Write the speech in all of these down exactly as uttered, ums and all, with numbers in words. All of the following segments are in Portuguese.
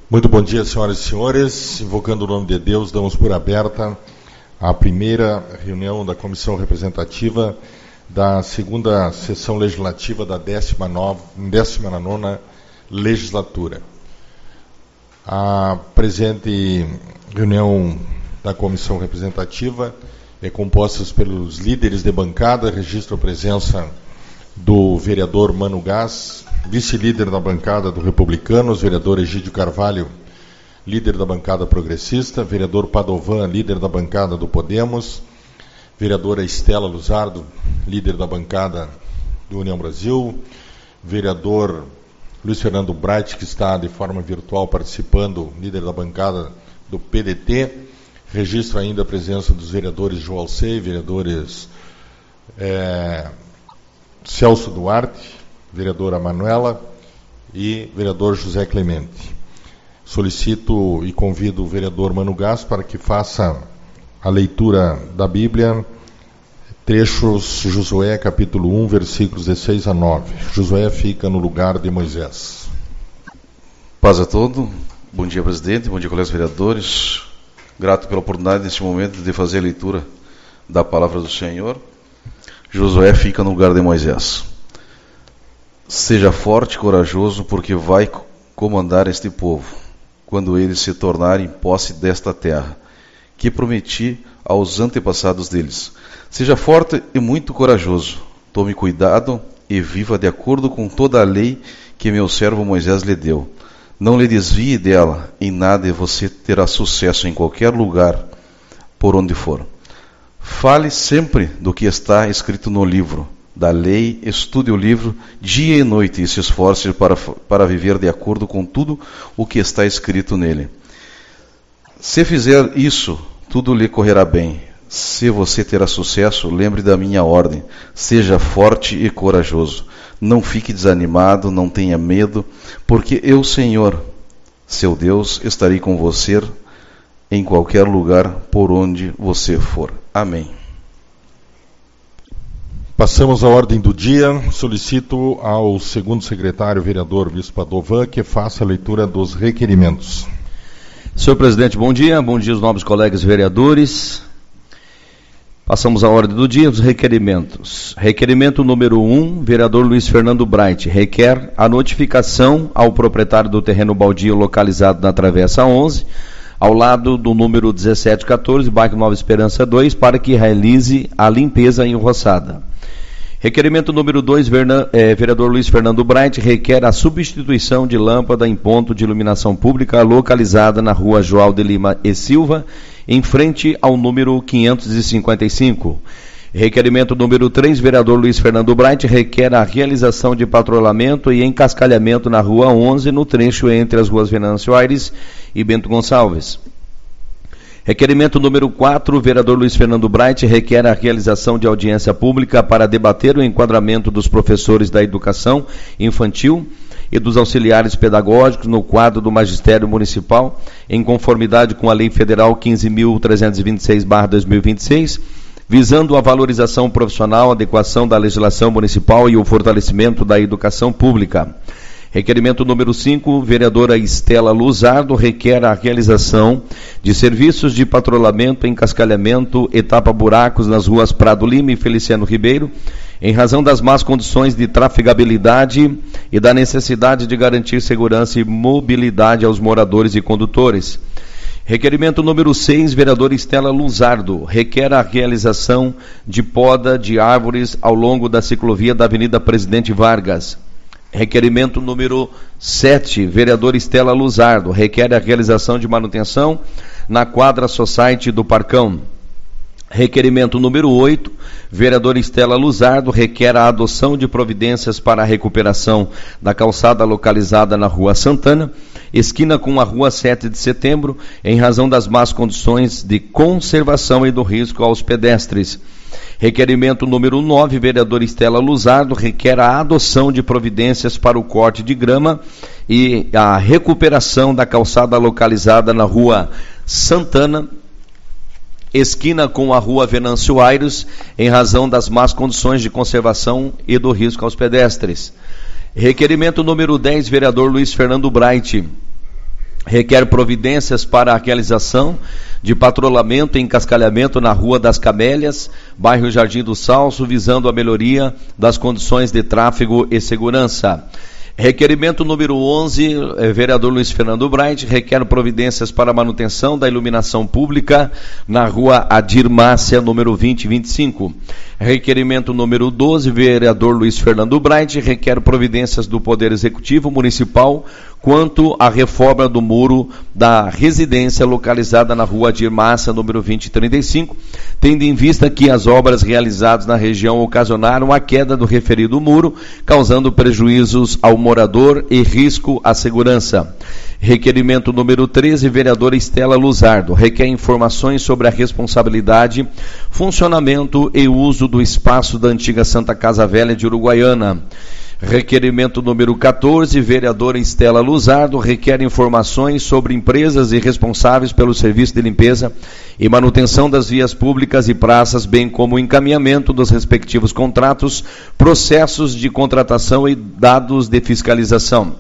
Muito bom dia, senhoras e senhores. Invocando o nome de Deus, damos por aberta a primeira reunião da Comissão Representativa da segunda sessão legislativa da décima nona legislatura. A presente reunião da Comissão Representativa é composta pelos líderes de bancada. Registro a presença do vereador Mano Gás, vice-líder da bancada do Republicanos, vereador Egídio Carvalho, líder da bancada progressista, vereador Padovan, líder da bancada do Podemos, vereadora Estela Luzardo, líder da bancada do União Brasil, vereador Luiz Fernando Bright, que está de forma virtual participando, líder da bancada do P D T. Registro ainda a presença dos vereadores João Alcei, vereadores é, Celso Duarte, vereadora Manuela e vereador José Clemente. Solicito e convido o vereador Mano Gás para que faça a leitura da Bíblia, trechos Josué capítulo um, versículos de seis a nove. Josué fica no lugar de Moisés. Paz a todos. Bom dia, presidente. Bom dia, colegas vereadores. Grato pela oportunidade neste momento de fazer a leitura da palavra do Senhor. Josué fica no lugar de Moisés. Seja forte e corajoso, porque vai comandar este povo, quando eles se tornarem posse desta terra, que prometi aos antepassados deles. Seja forte e muito corajoso, tome cuidado e viva de acordo com toda a lei que meu servo Moisés lhe deu. Não lhe desvie dela, em nada e você terá sucesso em qualquer lugar, por onde for. Fale sempre do que está escrito no livro da lei, estude o livro dia e noite e se esforce para, para viver de acordo com tudo o que está escrito nele. Se fizer isso, tudo lhe correrá bem. Se você terá sucesso, lembre da minha ordem. Seja forte e corajoso. Não fique desanimado, não tenha medo, porque eu, Senhor, seu Deus, estarei com você em qualquer lugar por onde você for. Amém. Passamos à ordem do dia. Solicito ao segundo secretário, vereador Luiz Padovan, que faça a leitura dos requerimentos. Senhor presidente, bom dia. Bom dia aos nobres colegas vereadores. Passamos à ordem do dia, os requerimentos. Requerimento número um, vereador Luiz Fernando Bright, requer a notificação ao proprietário do terreno baldio localizado na Travessa onze, ao lado do número dezessete quatorze, bairro Nova Esperança dois, para que realize a limpeza em roçada. Requerimento número dois, é, vereador Luiz Fernando Bright, requer a substituição de lâmpada em ponto de iluminação pública localizada na rua João de Lima e Silva, em frente ao número quinhentos e cinquenta e cinco. Requerimento número três, vereador Luiz Fernando Bright, requer a realização de patrulhamento e encascalhamento na rua onze, no trecho entre as ruas Venâncio Aires e Bento Gonçalves. Requerimento número quatro, vereador Luiz Fernando Bright, requer a realização de audiência pública para debater o enquadramento dos professores da educação infantil e dos auxiliares pedagógicos no quadro do Magistério Municipal, em conformidade com a Lei Federal quinze mil trezentos e vinte e seis barra dois mil e vinte e seis, visando a valorização profissional, adequação da legislação municipal e o fortalecimento da educação pública. Requerimento número cinco, vereadora Estela Luzardo, requer a realização de serviços de patrulhamento, encascalhamento e tapa-buracos nas ruas Prado Lima e Feliciano Ribeiro, em razão das más condições de trafegabilidade e da necessidade de garantir segurança e mobilidade aos moradores e condutores. Requerimento número seis, vereadora Estela Luzardo, requer a realização de poda de árvores ao longo da ciclovia da Avenida Presidente Vargas. Requerimento número sete, vereadora Estela Luzardo, requer a realização de manutenção na quadra Society do Parcão. Requerimento número oito, vereadora Estela Luzardo, requer a adoção de providências para a recuperação da calçada localizada na Rua Santana, esquina com a Rua sete de setembro, em razão das más condições de conservação e do risco aos pedestres. Requerimento número nove, vereadora Estela Luzardo, requer a adoção de providências para o corte de grama e a recuperação da calçada localizada na Rua Santana, esquina com a Rua Venâncio Aires, em razão das más condições de conservação e do risco aos pedestres. Requerimento número dez, vereador Luiz Fernando Bright, requer providências para a realização de patrulhamento e encascalhamento na Rua das Camélias, bairro Jardim do Salso, visando a melhoria das condições de tráfego e segurança. Requerimento número onze, vereador Luiz Fernando Bright, requer providências para a manutenção da iluminação pública na Rua Adir Márcia, número vinte e vinte e cinco. Requerimento número doze, vereador Luiz Fernando Bright, requer providências do Poder Executivo Municipal quanto à reforma do muro da residência localizada na Rua Adir Márcia, número vinte e trinta e cinco, tendo em vista que as obras realizadas na região ocasionaram a queda do referido muro, causando prejuízos ao morador e risco à segurança. Requerimento número treze, vereadora Estela Luzardo, requer informações sobre a responsabilidade, funcionamento e uso do espaço da antiga Santa Casa Velha de Uruguaiana. Requerimento número quatorze, vereadora Estela Luzardo, requer informações sobre empresas e responsáveis pelo serviço de limpeza e manutenção das vias públicas e praças, bem como o encaminhamento dos respectivos contratos, processos de contratação e dados de fiscalização.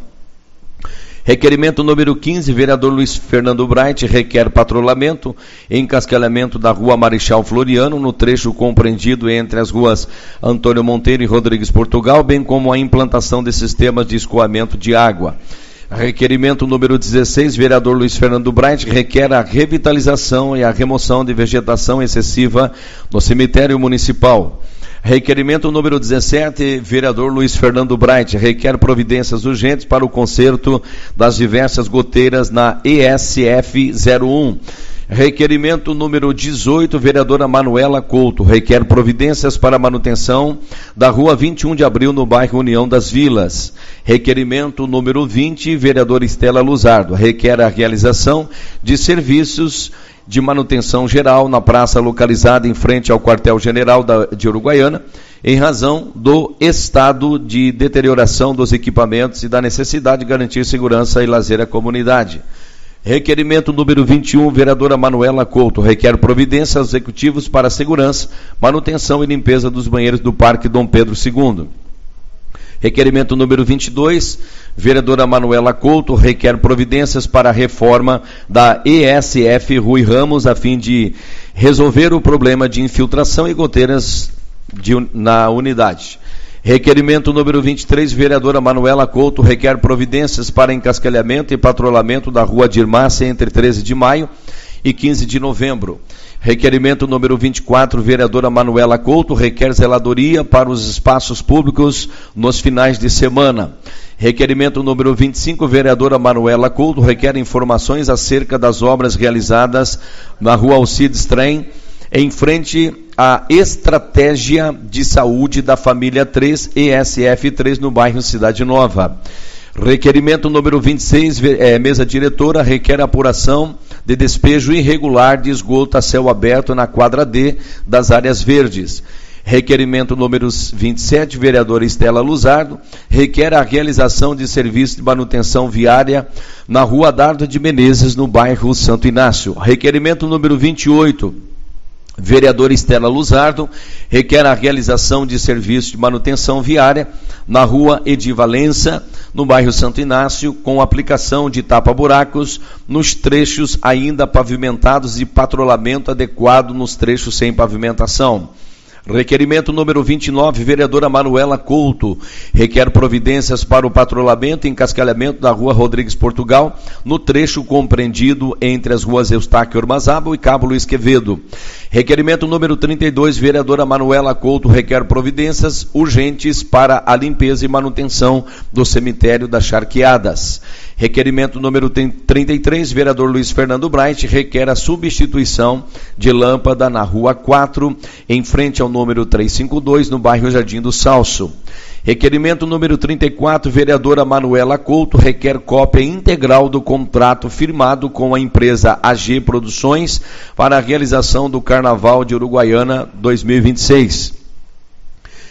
Requerimento número quinze, vereador Luiz Fernando Bright, requer patrulhamento e encasquelamento da Rua Marechal Floriano, no trecho compreendido entre as ruas Antônio Monteiro e Rodrigues Portugal, bem como a implantação de sistemas de escoamento de água. Requerimento número dezesseis, vereador Luiz Fernando Bright, requer a revitalização e a remoção de vegetação excessiva no cemitério municipal. Requerimento número dezessete, vereador Luiz Fernando Bright, requer providências urgentes para o conserto das diversas goteiras na E S F zero um. Requerimento número dezoito, vereadora Manuela Couto, requer providências para a manutenção da Rua vinte e um de abril, no bairro União das Vilas. Requerimento número vinte, vereadora Estela Luzardo, requer a realização de serviços de manutenção geral na praça localizada em frente ao quartel-general de Uruguaiana, em razão do estado de deterioração dos equipamentos e da necessidade de garantir segurança e lazer à comunidade. Requerimento número vinte e um, vereadora Manuela Couto, requer providências aos executivos para a segurança, manutenção e limpeza dos banheiros do Parque Dom Pedro segundo. Requerimento número vinte e dois, vereadora Manuela Couto, requer providências para a reforma da E S F Rui Ramos, a fim de resolver o problema de infiltração e goteiras de, na unidade. Requerimento número vinte e três, vereadora Manuela Couto, requer providências para encasquilhamento e patrulhamento da Rua Adir Márcia entre treze de maio e quinze de novembro. Requerimento número vinte e quatro, vereadora Manuela Couto, requer zeladoria para os espaços públicos nos finais de semana. Requerimento número vinte e cinco, vereadora Manuela Couto, requer informações acerca das obras realizadas na Rua Alcides Trem, em frente à Estratégia de Saúde da Família três, E S F três, no bairro Cidade Nova. Requerimento número vinte e seis, é, mesa diretora, requer apuração de despejo irregular de esgoto a céu aberto na quadra D das áreas verdes. Requerimento número vinte e sete, vereadora Estela Luzardo, requer a realização de serviço de manutenção viária na Rua Dardo de Menezes, no bairro Santo Inácio. Requerimento número vinte e oito, vereadora Estela Luzardo, requer a realização de serviço de manutenção viária na Rua Edivalença, no bairro Santo Inácio, com aplicação de tapa-buracos nos trechos ainda pavimentados e patrulhamento adequado nos trechos sem pavimentação. Requerimento número vinte e nove, vereadora Manuela Couto, requer providências para o patrulhamento e encascalhamento da Rua Rodrigues Portugal, no trecho compreendido entre as ruas Eustáquio Ormazábal e Cabo Luiz Quevedo. Requerimento número trinta e dois, vereadora Manuela Couto, requer providências urgentes para a limpeza e manutenção do cemitério das Charqueadas. Requerimento número trinta e três, vereador Luiz Fernando Bright, requer a substituição de lâmpada na Rua quatro, em frente ao número trezentos e cinquenta e dois, no bairro Jardim do Salso. Requerimento número trinta e quatro, vereadora Manuela Couto, requer cópia integral do contrato firmado com a empresa A G Produções para a realização do Carnaval de Uruguaiana dois mil e vinte e seis.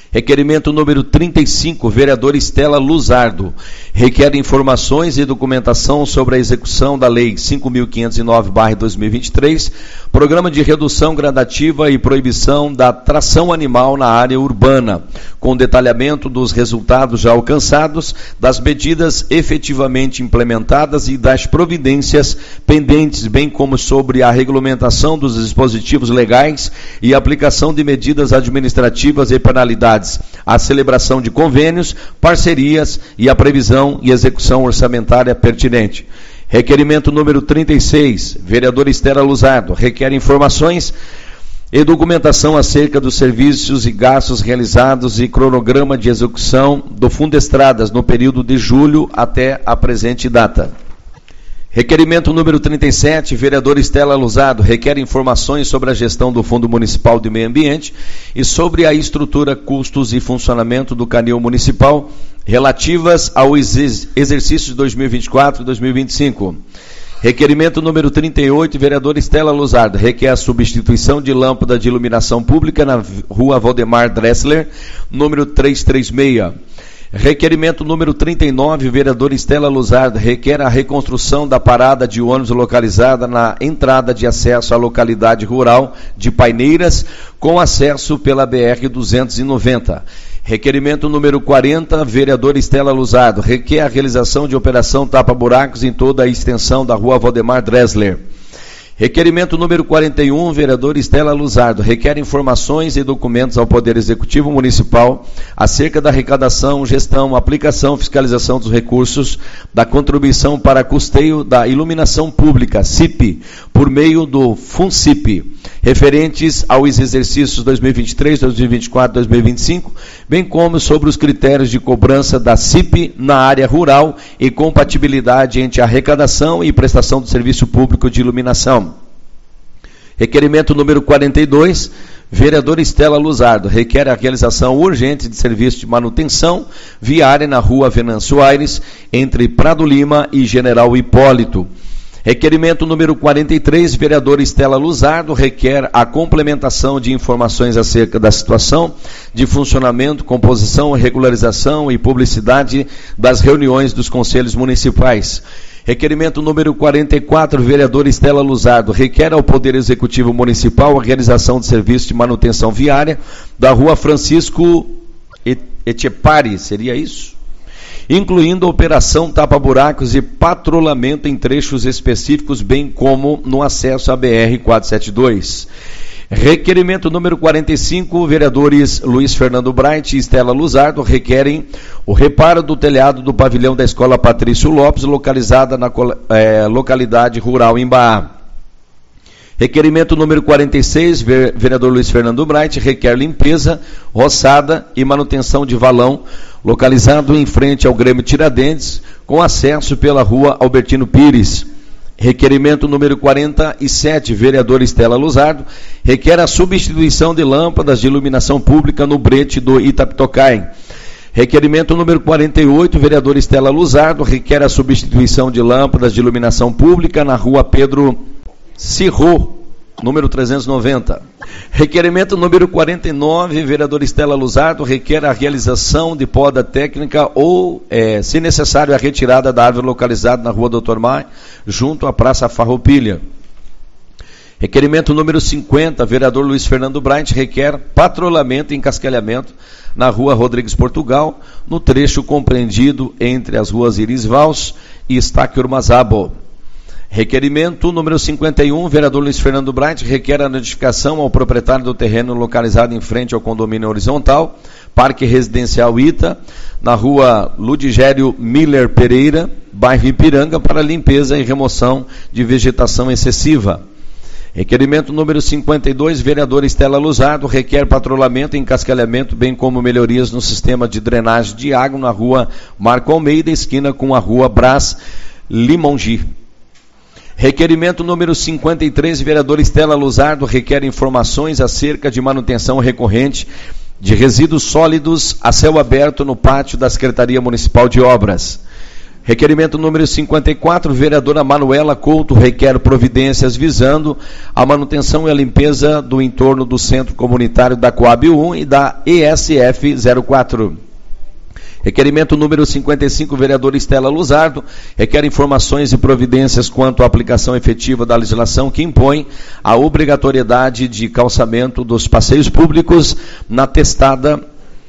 Requerimento número trinta e cinco, vereador Estela Luzardo, requer informações e documentação sobre a execução da Lei cinco mil quinhentos e nove barra dois mil e vinte e três, Programa de Redução Gradativa e Proibição da Tração Animal na Área Urbana, com detalhamento dos resultados já alcançados, das medidas efetivamente implementadas e das providências pendentes, bem como sobre a regulamentação dos dispositivos legais e aplicação de medidas administrativas e penalidades, a celebração de convênios, parcerias e a previsão e execução orçamentária pertinente. Requerimento número trinta e seis, vereador Estela Luzardo, requer informações e documentação acerca dos serviços e gastos realizados e cronograma de execução do Fundo Estradas no período de julho até a presente data. Requerimento número trinta e sete, vereador Estela Luzardo, requer informações sobre a gestão do Fundo Municipal de Meio Ambiente e sobre a estrutura, custos e funcionamento do canil municipal relativas ao exercício de dois mil e vinte e quatro e dois mil e vinte e cinco. Requerimento número trinta e oito, vereador Estela Luzardo, requer a substituição de lâmpada de iluminação pública na rua Valdemar Dressler, número trezentos e trinta e seis. Requerimento número trinta e nove, vereador Estela Luzardo, requer a reconstrução da parada de ônibus localizada na entrada de acesso à localidade rural de Paineiras, com acesso pela B R duzentos e noventa. Requerimento número quarenta, vereador Estela Luzardo, requer a realização de operação tapa-buracos em toda a extensão da rua Valdemar Dressler. Requerimento número quarenta e um, vereador Estela Luzardo, requer informações e documentos ao Poder Executivo Municipal acerca da arrecadação, gestão, aplicação, fiscalização dos recursos da contribuição para custeio da iluminação pública, C I P, por meio do FUNCIP, referentes aos exercícios dois mil e vinte e três, dois mil e vinte e quatro, dois mil e vinte e cinco, bem como sobre os critérios de cobrança da C I P na área rural e compatibilidade entre a arrecadação e prestação do serviço público de iluminação. Requerimento número quarenta e dois, vereador Estela Luzardo, requer a realização urgente de serviço de manutenção viária na rua Venâncio Aires, entre Prado Lima e General Hipólito. Requerimento número quarenta e três, vereador Estela Luzardo, requer a complementação de informações acerca da situação de funcionamento, composição, regularização e publicidade das reuniões dos conselhos municipais. Requerimento número quarenta e quatro, vereador Estela Luzardo, requer ao Poder Executivo Municipal a realização de serviço de manutenção viária da rua Francisco Etchepari, seria isso? Incluindo a operação tapa-buracos e patrulhamento em trechos específicos, bem como no acesso à B R quatrocentos e setenta e dois. Requerimento número quarenta e cinco, vereadores Luiz Fernando Bright e Estela Luzardo requerem o reparo do telhado do pavilhão da Escola Patrício Lopes, localizada na é, localidade rural Embaá. Requerimento número quarenta e seis, vereador Luiz Fernando Bright, requer limpeza, roçada e manutenção de valão, localizado em frente ao Grêmio Tiradentes, com acesso pela rua Albertino Pires. Requerimento número quarenta e sete, vereador Estela Luzardo, requer a substituição de lâmpadas de iluminação pública no brete do Itapitocai. Requerimento número quarenta e oito, vereador Estela Luzardo, requer a substituição de lâmpadas de iluminação pública na rua Pedro Cirro, número trezentos e noventa. Requerimento número quarenta e nove, vereador Estela Luzardo, requer a realização de poda técnica ou, é, se necessário, a retirada da árvore localizada na rua Doutor Maia, junto à Praça Farroupilha. Requerimento número cinquenta, vereador Luiz Fernando Bright, requer patrulhamento e encasquilhamento na rua Rodrigues Portugal, no trecho compreendido entre as ruas Iris Vals e Estáquio Urmazabo. Requerimento número cinquenta e um, vereador Luiz Fernando Bright, requer a notificação ao proprietário do terreno localizado em frente ao condomínio horizontal, Parque Residencial Ita, na rua Ludigério Miller Pereira, bairro Ipiranga, para limpeza e remoção de vegetação excessiva. Requerimento número cinquenta e dois, vereador Estela Luzardo, requer patrulhamento e encasquilhamento, bem como melhorias no sistema de drenagem de água na rua Marco Almeida, esquina com a rua Brás Limongi. Requerimento número cinquenta e três, vereador Estela Luzardo, requer informações acerca de manutenção recorrente de resíduos sólidos a céu aberto no pátio da Secretaria Municipal de Obras. Requerimento número cinquenta e quatro, vereadora Manuela Couto requer providências visando a manutenção e a limpeza do entorno do Centro Comunitário da Coab um e da E S F zero quatro. Requerimento número cinquenta e cinco, vereadora Estela Luzardo, requer informações e providências quanto à aplicação efetiva da legislação que impõe a obrigatoriedade de calçamento dos passeios públicos na testada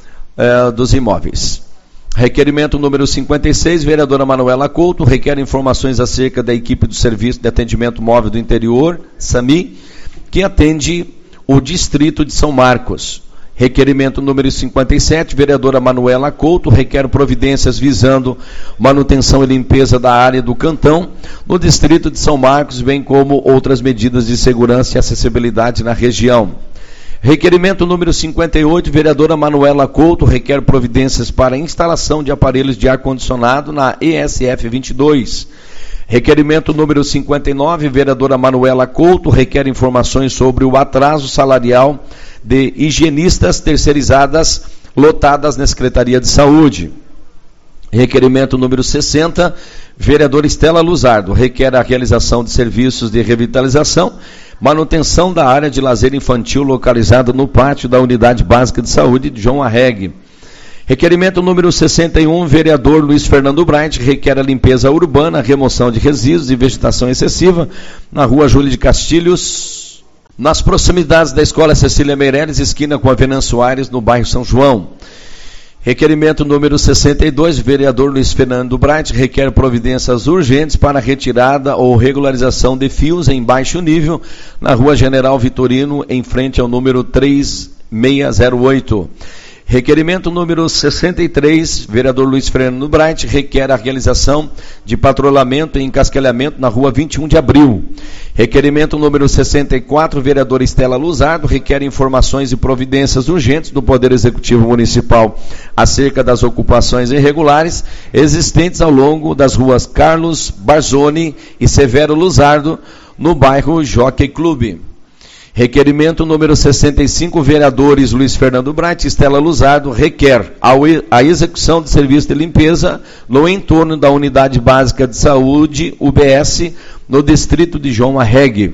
eh, dos imóveis. Requerimento número cinquenta e seis, vereadora Manuela Couto, requer informações acerca da equipe do Serviço de Atendimento Móvel do Interior, SAMI, que atende o Distrito de São Marcos. Requerimento número cinquenta e sete, vereadora Manuela Couto, requer providências visando manutenção e limpeza da área do Cantão, no Distrito de São Marcos, bem como outras medidas de segurança e acessibilidade na região. Requerimento número cinquenta e oito, vereadora Manuela Couto, requer providências para a instalação de aparelhos de ar-condicionado na E S F vinte e dois. Requerimento número cinquenta e nove, vereadora Manuela Couto, requer informações sobre o atraso salarial de higienistas terceirizadas lotadas na Secretaria de Saúde. Requerimento número sessenta, vereadora Estela Luzardo, requer a realização de serviços de revitalização, manutenção da área de lazer infantil localizada no pátio da Unidade Básica de Saúde de João Arregue. Requerimento número sessenta e um, vereador Luiz Fernando Bright, requer a limpeza urbana, remoção de resíduos e vegetação excessiva na rua Júlio de Castilhos, nas proximidades da Escola Cecília Meireles, esquina com a Venâncio Soares, no bairro São João. Requerimento número sessenta e dois, vereador Luiz Fernando Bright, requer providências urgentes para retirada ou regularização de fios em baixo nível na rua General Vitorino, em frente ao número três seis zero oito. Requerimento número sessenta e três, vereador Luiz Fernando Bright, requer a realização de patrulhamento e encasquilhamento na rua vinte e um de abril. Requerimento número sessenta e quatro, vereadora Estela Luzardo, requer informações e providências urgentes do Poder Executivo Municipal acerca das ocupações irregulares existentes ao longo das ruas Carlos Barzoni e Severo Luzardo, no bairro Jockey Clube. Requerimento número sessenta e cinco, vereadores Luiz Fernando Bright e Estela Luzardo, requer a execução de serviço de limpeza no entorno da Unidade Básica de Saúde, U B S, no Distrito de João Arregue.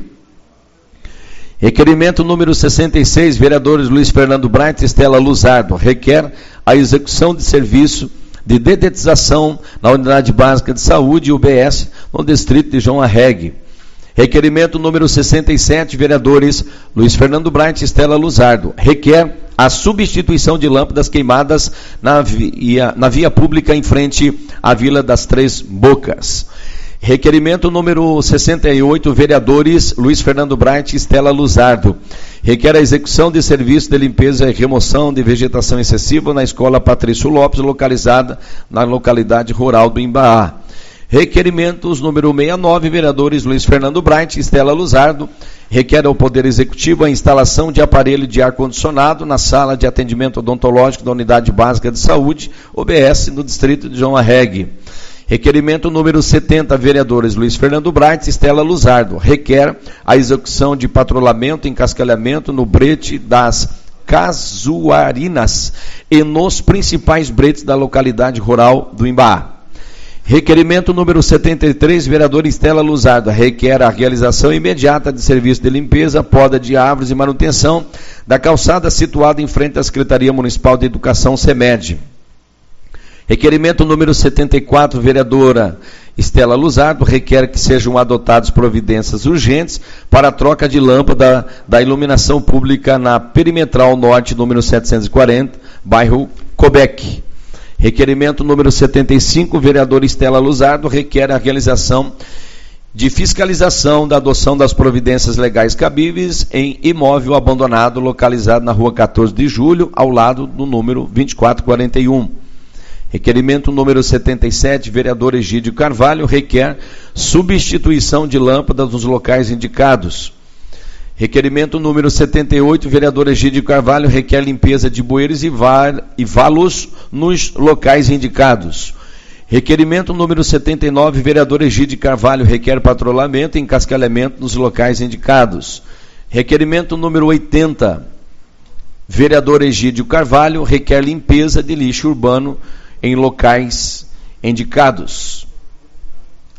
Requerimento número sessenta e seis, vereadores Luiz Fernando Bright e Estela Luzardo, requer a execução de serviço de dedetização na Unidade Básica de Saúde, U B S, no Distrito de João Arregue. Requerimento número sessenta e sete, vereadores Luiz Fernando Bright e Estela Luzardo, requer a substituição de lâmpadas queimadas na via, na via pública em frente à Vila das Três Bocas. Requerimento número sessenta e oito, vereadores Luiz Fernando Bright e Estela Luzardo, requer a execução de serviço de limpeza e remoção de vegetação excessiva na Escola Patrício Lopes, localizada na localidade rural do Imbaá. Requerimentos número sessenta e nove, vereadores Luiz Fernando Bright e Estela Luzardo, requer ao Poder Executivo a instalação de aparelho de ar-condicionado na sala de atendimento odontológico da Unidade Básica de Saúde, U B S, no Distrito de João Arregue. Requerimento número setenta, vereadores Luiz Fernando Bright e Estela Luzardo, requer a execução de patrulhamento e encasquilhamento no brete das Casuarinas e nos principais bretes da localidade rural do Imbaá. Requerimento número setenta e três, vereador Estela Luzardo, requer a realização imediata de serviço de limpeza, poda de árvores e manutenção da calçada situada em frente à Secretaria Municipal de Educação, SEMED. Requerimento número setenta e quatro, vereadora Estela Luzardo, requer que sejam adotadas providências urgentes para a troca de lâmpada da iluminação pública na Perimetral Norte, número setecentos e quarenta, bairro Cobec. Requerimento número setenta e cinco, vereador Estela Luzardo, requer a realização de fiscalização da adoção das providências legais cabíveis em imóvel abandonado localizado na rua quatorze de julho, ao lado do número vinte e quatro quarenta e um. Requerimento número setenta e sete, vereador Egídio Carvalho, requer substituição de lâmpadas nos locais indicados. Requerimento número setenta e oito, vereador Egídio Carvalho, requer limpeza de bueiros e, val, e valos nos locais indicados. Requerimento número setenta e nove, vereador Egídio Carvalho, requer patrulhamento e encasquilhamento nos locais indicados. Requerimento número oitenta, vereador Egídio Carvalho, requer limpeza de lixo urbano em locais indicados.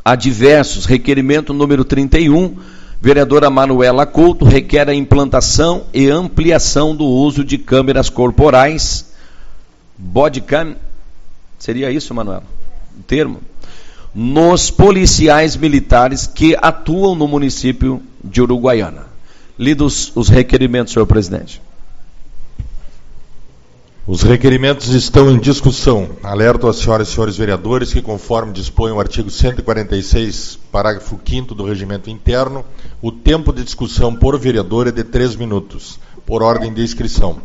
adversos. Requerimento número trinta e um, vereadora Manuela Couto, requer a implantação e ampliação do uso de câmeras corporais, bodycam, seria isso, Manuela? O termo? Nos policiais militares que atuam no município de Uruguaiana. Lidos os requerimentos, senhor presidente. Os requerimentos estão em discussão. Alerto às senhoras e senhores vereadores que, conforme dispõe o artigo cento e quarenta e seis, parágrafo quinto do regimento interno, o tempo de discussão por vereador é de três minutos, por ordem de inscrição.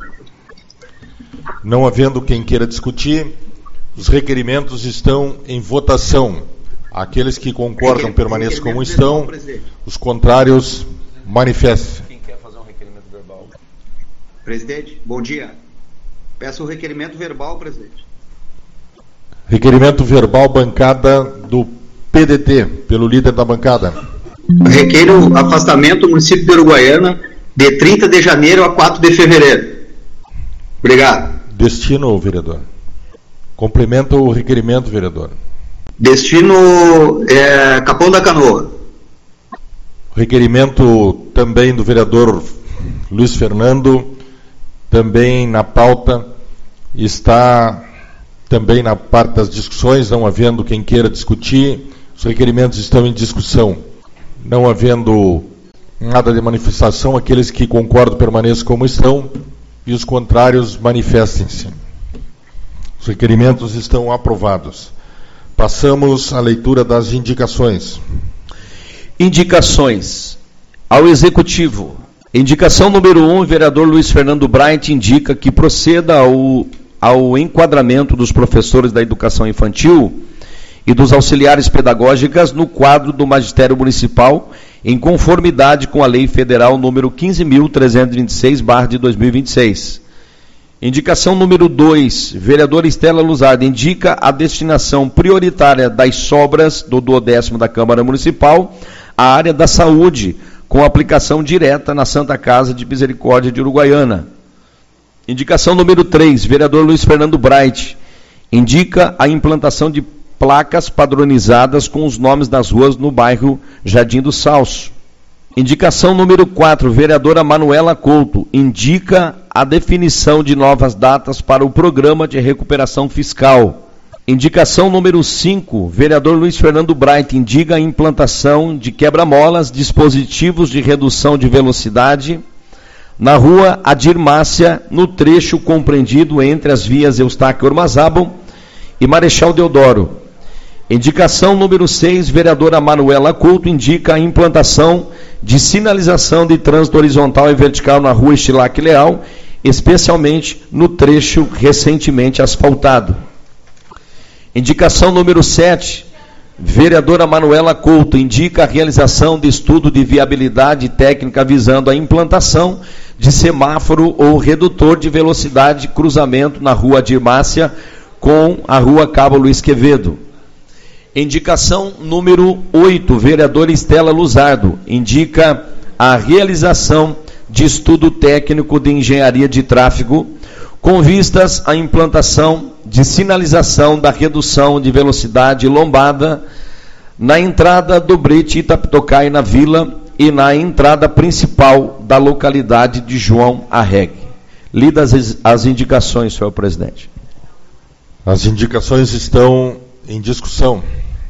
Não havendo quem queira discutir, os requerimentos estão em votação. Aqueles que concordam permaneçam como estão, os contrários manifestem. Quem quer fazer um requerimento verbal? Presidente, bom dia. Peço o requerimento verbal, presidente. Requerimento verbal, bancada do P D T, pelo líder da bancada. Requeiro afastamento do município de Uruguaiana de trinta de janeiro a quatro de fevereiro. Obrigado. Destino, vereador. Complementa o requerimento, vereador. Destino é, Capão da Canoa. Requerimento também do vereador Luiz Fernando, também na pauta, está também na parte das discussões, não havendo quem queira discutir, os requerimentos estão em discussão. Não havendo nada de manifestação, aqueles que concordam permaneçam como estão e os contrários manifestem-se. Os requerimentos estão aprovados. Passamos à leitura das indicações. Indicações ao Executivo. Indicação número um, o vereador Luiz Fernando Bright indica que proceda ao, ao enquadramento dos professores da educação infantil e dos auxiliares pedagógicas no quadro do Magistério Municipal, em conformidade com a Lei Federal número quinze mil trezentos e vinte e seis barra de dois mil e vinte e seis. Indicação número dois, vereadora Estela Luzardi indica a destinação prioritária das sobras do duodécimo da Câmara Municipal à área da saúde, com aplicação direta na Santa Casa de Misericórdia de Uruguaiana. Indicação número três, vereador Luiz Fernando Bright indica a implantação de placas padronizadas com os nomes das ruas no bairro Jardim do Salso. Indicação número quatro, vereadora Manuela Couto indica a definição de novas datas para o programa de recuperação fiscal. Indicação número cinco, vereador Luiz Fernando Bright indica a implantação de quebra-molas, dispositivos de redução de velocidade na rua Adir Márcia, no trecho compreendido entre as vias Eustáquio Ormazábal e Marechal Deodoro. Indicação número seis, vereadora Manuela Couto indica a implantação de sinalização de trânsito horizontal e vertical na rua Estilac Leal, especialmente no trecho recentemente asfaltado. Indicação número sete, vereadora Manuela Couto indica a realização de estudo de viabilidade técnica visando a implantação de semáforo ou redutor de velocidade de cruzamento na rua Adir Márcia com a rua Cabo Luiz Quevedo. Indicação número oito, vereadora Estela Luzardo indica a realização de estudo técnico de engenharia de tráfego com vistas à implantação de sinalização da redução de velocidade lombada na entrada do Brete Itapitocai na Vila e na entrada principal da localidade de João Arregue. Lidas as, as indicações, senhor presidente. As indicações estão em discussão.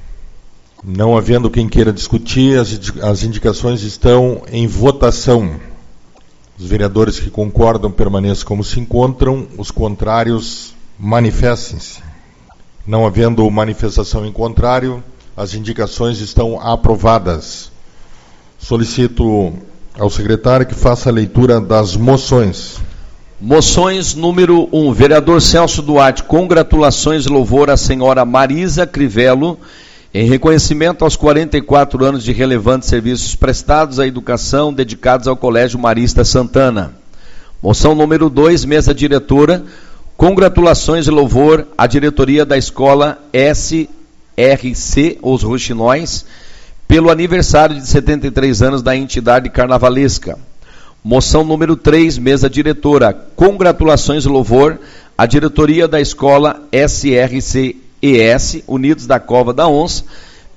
Não havendo quem queira discutir, as, as indicações estão em votação. Os vereadores que concordam permaneçam como se encontram, os contrários manifestem-se. Não havendo manifestação em contrário, as indicações estão aprovadas. Solicito ao secretário que faça a leitura das moções. Moções número um, vereador Celso Duarte, congratulações e louvor à senhora Marisa Crivelo, em reconhecimento aos quarenta e quatro anos de relevantes serviços prestados à educação dedicados ao Colégio Marista Santana. Moção número dois, mesa diretora, congratulações e louvor à diretoria da escola S R C, Os Roxinóis, pelo aniversário de setenta e três anos da entidade carnavalesca. Moção número três, mesa diretora, congratulações e louvor à diretoria da escola S R C E S, Unidos da Cova da Onça,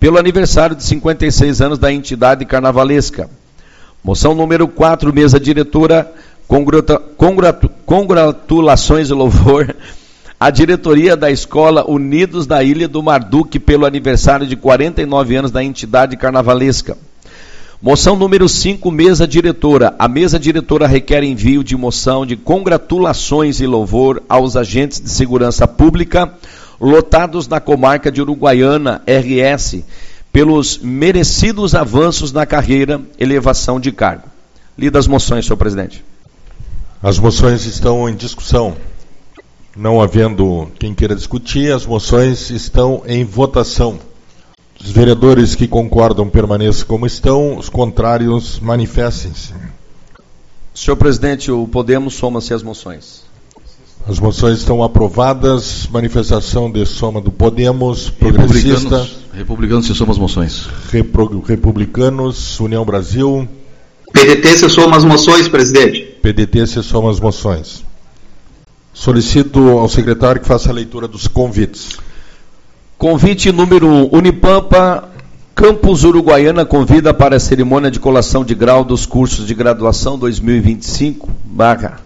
pelo aniversário de cinquenta e seis anos da entidade carnavalesca. Moção número quatro, mesa diretora, congratu, congratu, congratulações e louvor à diretoria da Escola Unidos da Ilha do Marduque pelo aniversário de quarenta e nove anos da entidade carnavalesca. Moção número cinco, mesa diretora. A mesa diretora requer envio de moção de congratulações e louvor aos agentes de segurança pública lotados na comarca de Uruguaiana, R S, pelos merecidos avanços na carreira, elevação de cargo. Lida as moções, senhor presidente. As moções estão em discussão. Não havendo quem queira discutir, as moções estão em votação. Os vereadores que concordam permaneçam como estão, os contrários manifestem-se. Senhor presidente, o Podemos soma-se às moções. As moções estão aprovadas. Manifestação de soma do Podemos, Progressista. Republicanos, republicanos se somam as moções. Repro, Republicanos, União Brasil. P D T se soma as moções, presidente. P D T se soma as moções. Solicito ao secretário que faça a leitura dos convites. Convite número um, Unipampa, Campus Uruguaiana convida para a cerimônia de colação de grau dos cursos de graduação dois mil e vinte e cinco, barra,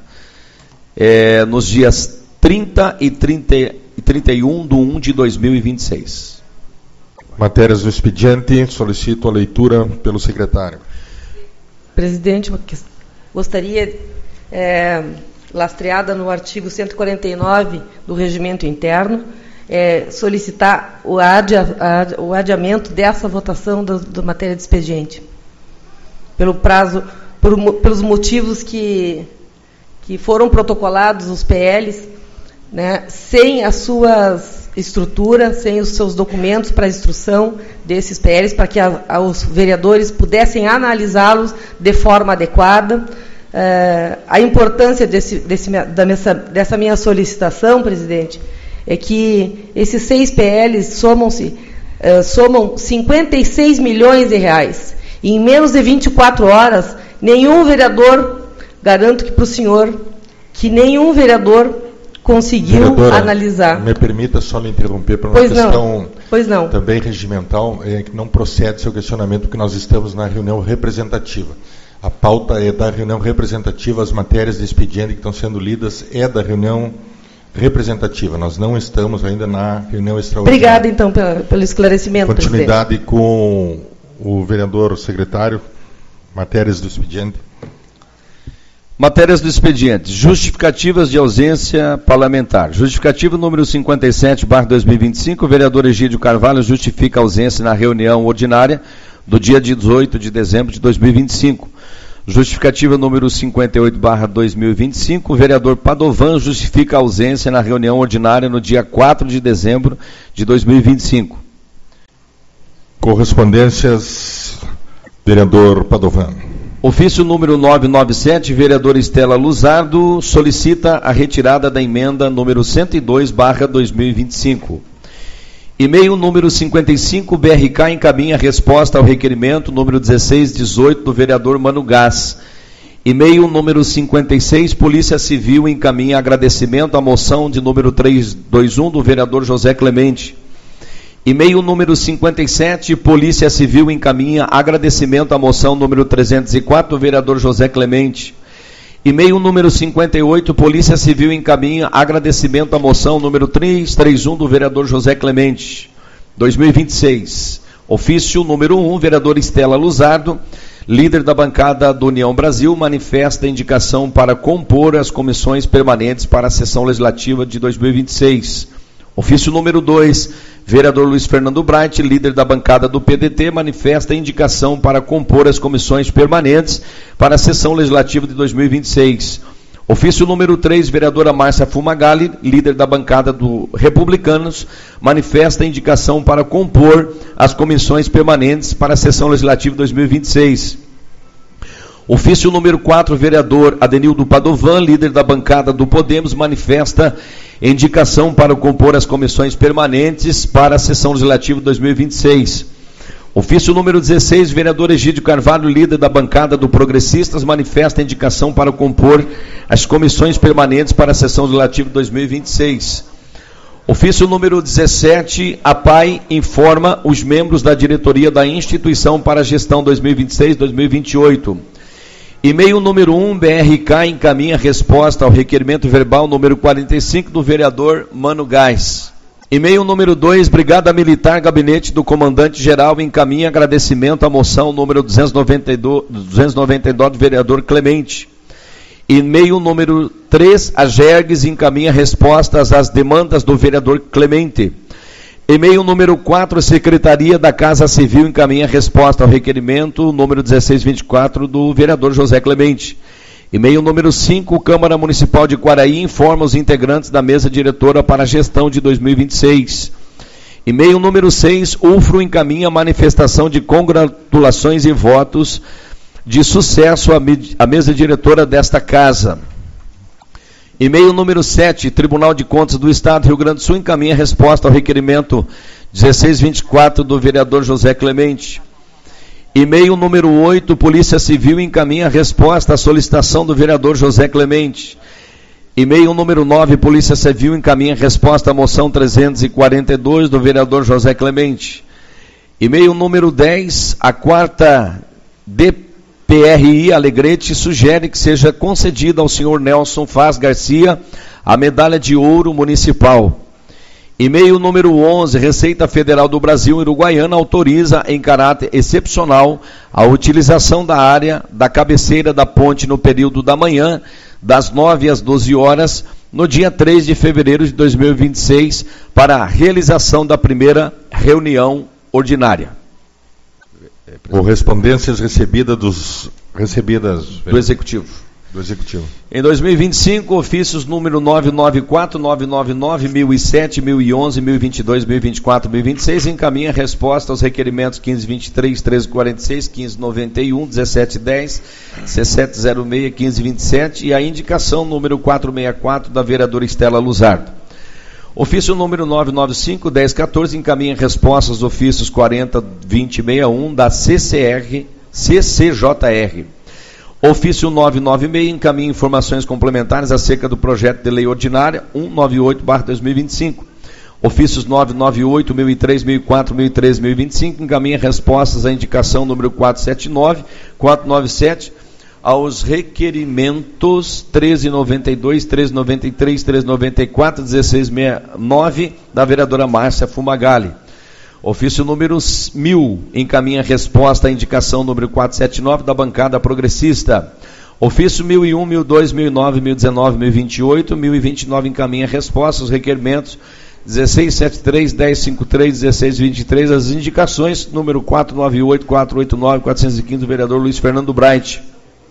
é, nos dias trinta e trinta e um de um de dois mil e vinte e seis. Matérias do expediente, solicito a leitura pelo secretário. Presidente, gostaria, é, lastreada no artigo cento e quarenta e nove do Regimento Interno, É, solicitar o, adia, a, o adiamento dessa votação da matéria de expediente. Pelo prazo, por, pelos motivos que, que foram protocolados os P Ls, né, sem as suas estruturas, sem os seus documentos para a instrução desses P Ls, para que a, a, os vereadores pudessem analisá-los de forma adequada. É, a importância desse, desse, da minha, dessa minha solicitação, presidente, é que esses seis P Ls somam-se, uh, somam cinquenta e seis milhões de reais. E em menos de vinte e quatro horas, nenhum vereador, garanto que para o senhor, que nenhum vereador conseguiu Vereadora, analisar. Me permita só me interromper para uma pois questão não. Pois não. também regimental, é que não procede seu questionamento, porque nós estamos na reunião representativa. A pauta é da reunião representativa, as matérias de expediente que estão sendo lidas é da reunião representativa. Nós não estamos ainda na reunião extraordinária. Obrigada, então, pelo, pelo esclarecimento, Continuidade presidente. Com o vereador secretário. Matérias do expediente. Matérias do expediente. Justificativas de ausência parlamentar. Justificativa número cinquenta e sete, barra dois mil e vinte e cinco, o vereador Egídio Carvalho justifica a ausência na reunião ordinária do dia dezoito de dezembro de dois mil e vinte e cinco. Justificativa número cinquenta e oito, barra dois mil e vinte e cinco, o vereador Padovan justifica a ausência na reunião ordinária no dia quatro de dezembro de dois mil e vinte e cinco. Correspondências, vereador Padovan. Ofício número novecentos e noventa e sete, vereadora Estela Luzardo solicita a retirada da emenda número cento e dois, barra dois mil e vinte e cinco. E-mail número cinquenta e cinco, B R K encaminha resposta ao requerimento número dezesseis dezoito do vereador Mano Gás. E-mail número cinquenta e seis, Polícia Civil encaminha agradecimento à moção de número trezentos e vinte e um do vereador José Clemente. E-mail número cinquenta e sete, Polícia Civil encaminha agradecimento à moção número trezentos e quatro do vereador José Clemente. E-mail número cinquenta e oito, Polícia Civil encaminha agradecimento à moção número trezentos e trinta e um do vereador José Clemente, dois mil e vinte e seis. Ofício número um, vereadora Estela Luzardo, líder da bancada do União Brasil, manifesta a indicação para compor as comissões permanentes para a sessão legislativa de dois mil e vinte e seis. Ofício número dois, vereador Luiz Fernando Bright, líder da bancada do P D T, manifesta a indicação para compor as comissões permanentes para a sessão legislativa de dois mil e vinte e seis. Ofício número três, vereadora Márcia Fumagalli, líder da bancada do Republicanos, manifesta a indicação para compor as comissões permanentes para a sessão legislativa de dois mil e vinte e seis. Ofício número quatro, vereador Adenildo Padovan, líder da bancada do Podemos, manifesta indicação para compor as comissões permanentes para a sessão legislativa de dois mil e vinte e seis. Ofício número dezesseis, vereador Egídio Carvalho, líder da bancada do Progressistas, manifesta indicação para compor as comissões permanentes para a sessão legislativa de dois mil e vinte e seis. Ofício número dezessete, a P A I informa os membros da diretoria da instituição para a gestão dois mil e vinte e seis a dois mil e vinte e oito. E-mail número um, B R K encaminha resposta ao requerimento verbal número quarenta e cinco do vereador Mano Gás. E-mail número dois, Brigada Militar, Gabinete do Comandante-Geral encaminha agradecimento à moção número duzentos e noventa e dois, duzentos e noventa e dois do vereador Clemente. E-mail número três, a Gergues encaminha respostas às demandas do vereador Clemente. E-mail número quatro, Secretaria da Casa Civil encaminha resposta ao requerimento número dezesseis vinte e quatro do vereador José Clemente. E-mail número cinco, Câmara Municipal de Quaraí informa os integrantes da mesa diretora para a gestão de dois mil e vinte e seis. E-mail número seis, U F R O encaminha manifestação de congratulações e votos de sucesso à mesa diretora desta casa. E-mail número sete, Tribunal de Contas do Estado do Rio Grande do Sul encaminha resposta ao requerimento dezesseis vinte e quatro do vereador José Clemente. E-mail número oito, Polícia Civil encaminha resposta à solicitação do vereador José Clemente. E-mail número nove, Polícia Civil encaminha resposta à moção trezentos e quarenta e dois do vereador José Clemente. E-mail número dez, a quarta D P R I Alegrete sugere que seja concedida ao senhor Nelson Faz Garcia a medalha de ouro municipal. E-mail número onze, Receita Federal do Brasil Uruguaiana autoriza em caráter excepcional a utilização da área da cabeceira da ponte no período da manhã, das nove às doze horas, no dia três de fevereiro de dois mil e vinte e seis, para a realização da primeira reunião ordinária. Correspondências recebidas dos recebidas do Executivo. Do Executivo. Em dois mil e vinte e cinco, ofícios número novecentos e noventa e quatro, novecentos e noventa e nove, mil e sete, mil e onze, mil e vinte e dois, mil e vinte e quatro, mil e vinte e seis encaminha resposta aos requerimentos quinze vinte e três, treze quarenta e seis, quinze noventa e um, dezessete dez, dezessete zero seis, quinze vinte e sete e a indicação número quatrocentos e sessenta e quatro da vereadora Estela Luzardo. Ofício número novecentos e noventa e cinco, dez quatorze encaminha respostas aos ofícios quarenta, vinte e sessenta e um da C C R, C C J R. Ofício novecentos e noventa e seis encaminha informações complementares acerca do projeto de lei ordinária cento e noventa e oito barra dois mil e vinte e cinco. Ofícios novecentos e noventa e oito, mil e três, mil e quatro, mil e treze, mil e vinte e cinco encaminha respostas à indicação número quatrocentos e setenta e nove, quatrocentos e noventa e sete aos requerimentos treze noventa e dois, treze noventa e três, treze noventa e quatro, dezesseis sessenta e nove da vereadora Márcia Fumagalli. Ofício número mil encaminha resposta à indicação número quatrocentos e setenta e nove da bancada progressista. Ofício mil e um, mil e dois, mil e nove, mil e dezenove, mil e vinte e oito, mil e vinte e nove encaminha resposta aos requerimentos dezesseis setenta e três, dez cinquenta e três, dezesseis vinte e três, as indicações número quatrocentos e noventa e oito, quatrocentos e oitenta e nove, quatrocentos e quinze do vereador Luiz Fernando Bright.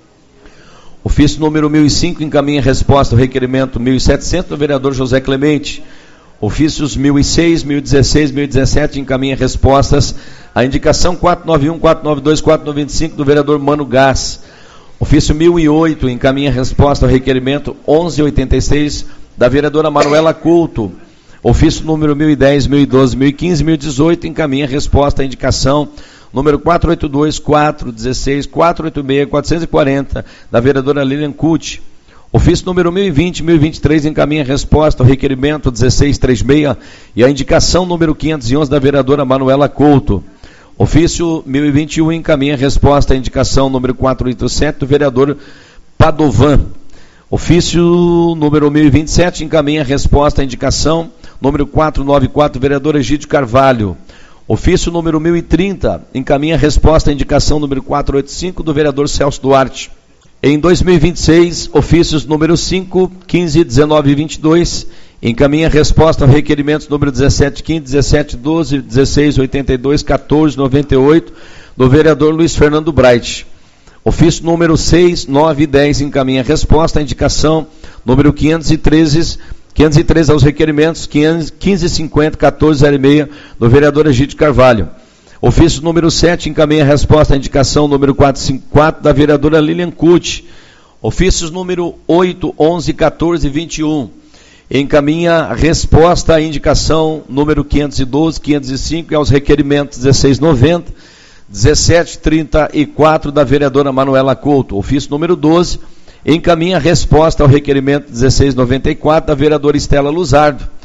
Ofício número mil e cinco encaminha resposta ao requerimento mil e setecentos do vereador José Clemente. Ofícios mil e seis, mil e dezesseis, mil e dezessete encaminha respostas à indicação quatrocentos e noventa e um, quatrocentos e noventa e dois, quatrocentos e noventa e cinco do vereador Mano Gás. Ofício mil e oito encaminha resposta ao requerimento onze oitenta e seis da vereadora Manuela Couto. Ofício número mil e dez, mil e doze, mil e quinze, mil e dezoito encaminha resposta à indicação número quatrocentos e oitenta e dois, quatrocentos e dezesseis, quatrocentos e oitenta e seis, quatrocentos e quarenta da vereadora Lilian Cucci. Ofício número mil e vinte, mil e vinte e três encaminha resposta ao requerimento dezesseis trinta e seis e a indicação número quinhentos e onze da vereadora Manuela Couto. Ofício mil e vinte e um encaminha resposta à indicação número quatrocentos e oitenta e sete do vereador Padovan. Ofício número mil e vinte e sete encaminha resposta à indicação número quatrocentos e noventa e quatro do vereador Egídio Carvalho. Ofício número mil e trinta encaminha resposta à indicação número quatrocentos e oitenta e cinco do vereador Celso Duarte. Em dois mil e vinte e seis, ofícios número cinco, quinze, dezenove e vinte e dois encaminha resposta a requerimentos número dezessete quinze, dezessete doze, dezesseis oitenta e dois, quatorze noventa e oito do vereador Luiz Fernando Bright. Ofício número seis, nove e dez encaminha resposta à indicação número quinhentos e treze, quinhentos e treze aos requerimentos quinze cinquenta, quatorze zero seis do vereador Egídio Carvalho. Ofício número sete encaminha resposta à indicação número quatrocentos e cinquenta e quatro da vereadora Lilian Cucci. Ofícios número oito, onze, quatorze e vinte e um encaminha resposta à indicação número quinhentos e doze, quinhentos e cinco e aos requerimentos dezesseis noventa, dezessete trinta e quatro da vereadora Manuela Couto. Ofício número doze encaminha resposta ao requerimento dezesseis noventa e quatro da vereadora Estela Luzardo.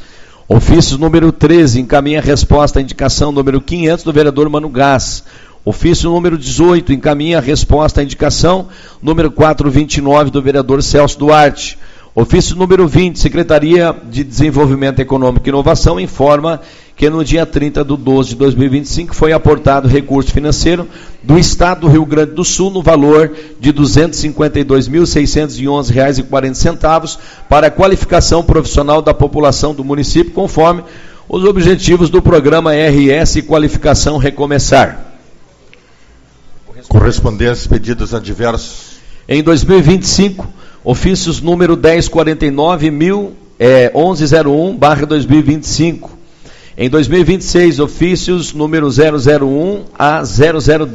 Ofício número treze, encaminha resposta à indicação número quinhentos do vereador Mano Gás. Ofício número dezoito, encaminha resposta à indicação número quatrocentos e vinte e nove do vereador Celso Duarte. Ofício número vinte, Secretaria de Desenvolvimento Econômico e Inovação informa que no dia trinta de doze de dois mil e vinte e cinco foi aportado recurso financeiro do Estado do Rio Grande do Sul no valor de duzentos e cinquenta e dois mil, seiscentos e onze reais e quarenta centavos para a qualificação profissional da população do município, conforme os objetivos do programa R S Qualificação Recomeçar. Correspondências pedidas a diversos. Em dois mil e vinte e cinco, ofícios número dez quarenta e nove mil onze zero um barra dois mil e vinte e cinco. Em dois mil e vinte e seis, ofícios número zero zero um a zero zero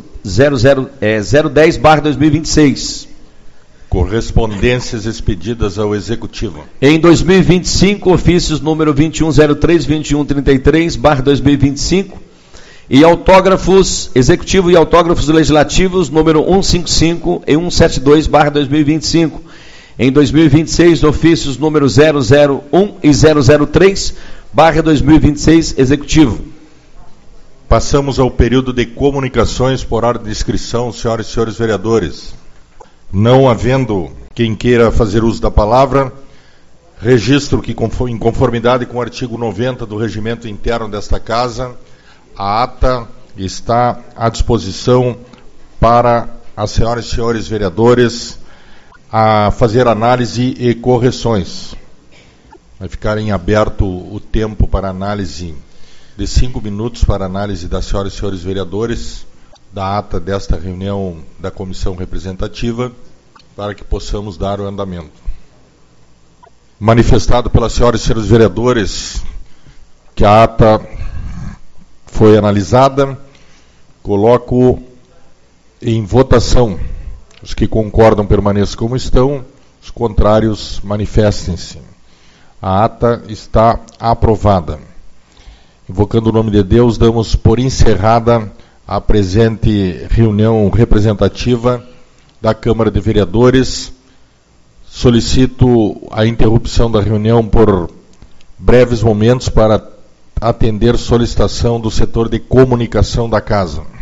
dez barra dois mil e vinte e seis. Correspondências expedidas ao Executivo. Em dois mil e vinte e cinco, ofícios número vinte e um zero três, vinte e um trinta e três barra dois mil e vinte e cinco. E autógrafos, executivo e autógrafos legislativos, número cento e cinquenta e cinco e cento e setenta e dois barra dois mil e vinte e cinco. Em dois mil e vinte e seis, ofícios número zero zero um e zero zero três barra dois mil e vinte e seis, executivo. Passamos ao período de comunicações por ordem de inscrição, senhoras e senhores vereadores. Não havendo quem queira fazer uso da palavra, registro que, em conformidade com o artigo noventa do regimento interno desta Casa, a ata está à disposição para as senhoras e senhores vereadores a fazer análise e correções. Vai ficar em aberto o tempo para análise de cinco minutos para análise das senhoras e senhores vereadores da ata desta reunião da comissão representativa, para que possamos dar o andamento. Manifestado pelas senhoras e senhores vereadores que a ata foi analisada, coloco em votação. Os que concordam permaneçam como estão, os contrários manifestem-se. A ata está aprovada. Invocando o nome de Deus, damos por encerrada a presente reunião representativa da Câmara de Vereadores. Solicito a interrupção da reunião por breves momentos para atender solicitação do setor de comunicação da Casa.